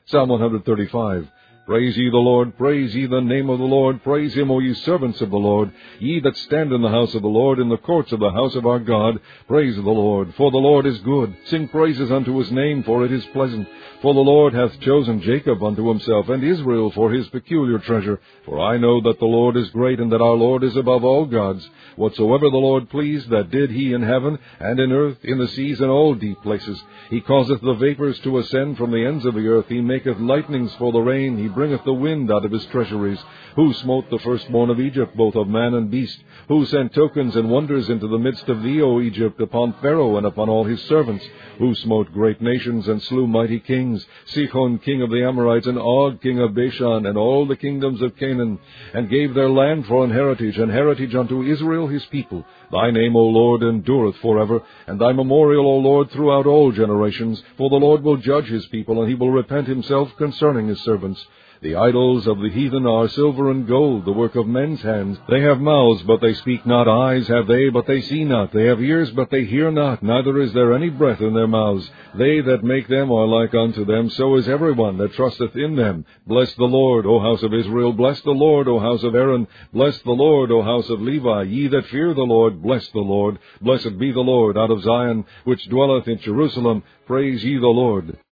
Psalm 135. Praise ye the Lord, praise ye the name of the Lord, praise him, O ye servants of the Lord, ye that stand in the house of the Lord, in the courts of the house of our God. Praise the Lord, for the Lord is good. Sing praises unto his name, for it is pleasant. For the Lord hath chosen Jacob unto himself, and Israel for his peculiar treasure. For I know that the Lord is great, and that our Lord is above all gods. Whatsoever the Lord pleased, that did he in heaven, and in earth, in the seas, and all deep places. He causeth the vapors to ascend from the ends of the earth. He maketh lightnings for the rain. He bringeth the wind out of his treasuries. Who smote the firstborn of Egypt, both of man and beast? Who sent tokens and wonders into the midst of thee, O Egypt, upon Pharaoh and upon all his servants? Who smote great nations and slew mighty kings? Sihon king of the Amorites, and Og king of Bashan, and all the kingdoms of Canaan, and gave their land for an heritage unto Israel his people. Thy name, O Lord, endureth forever, and thy memorial, O Lord, throughout all generations. For the Lord will judge his people, and he will repent himself concerning his servants. The idols of the heathen are silver and gold, the work of men's hands. They have mouths, but they speak not. Eyes have they, but they see not. They have ears, but they hear not. Neither is there any breath in their mouths. They that make them are like unto them. So is every one that trusteth in them. Bless the Lord, O house of Israel. Bless the Lord, O house of Aaron. Bless the Lord, O house of Levi. Ye that fear the Lord, bless the Lord. Blessed be the Lord out of Zion, which dwelleth in Jerusalem. Praise ye the Lord.